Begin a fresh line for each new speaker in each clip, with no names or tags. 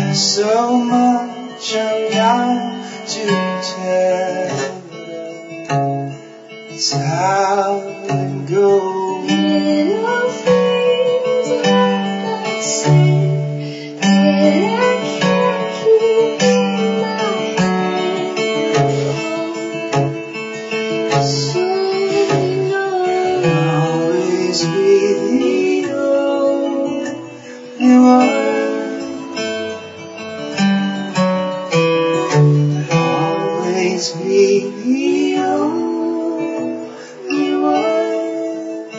So much I'm not to tell. It's how it goes.
Little things that I say that I can't keep in my head. So you know
I'll always be the only one. Be the only one.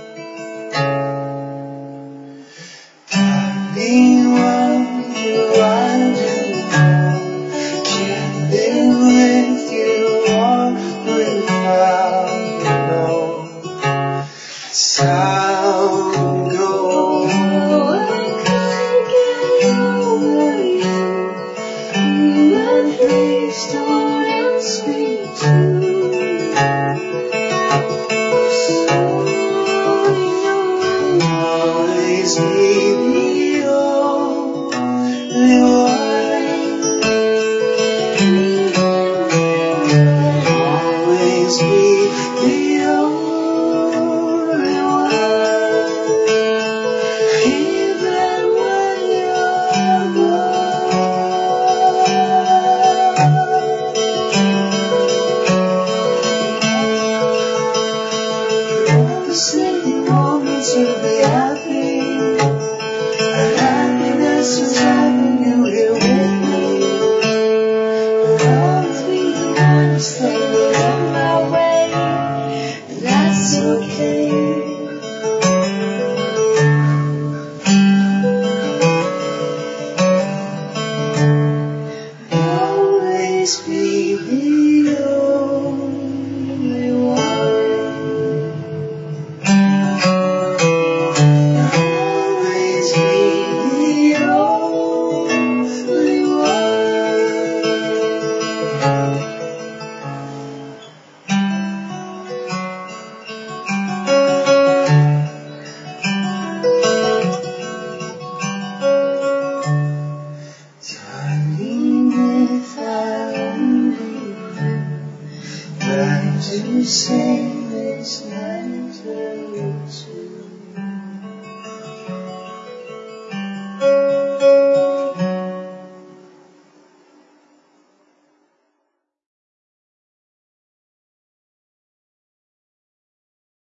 Darling, what do I do? Can't live with you or without you, no. It's how it goes.
I can't get over you, but please don't ask me to.
Always be the only one. Always be the only one. Even when you're gone. You said you want me to be happy, and happiness is having you here with me. But always be the one to stay on my way, and that's okay. Always be the only one. Always be the only one. Darling, if I only knew what to say this night.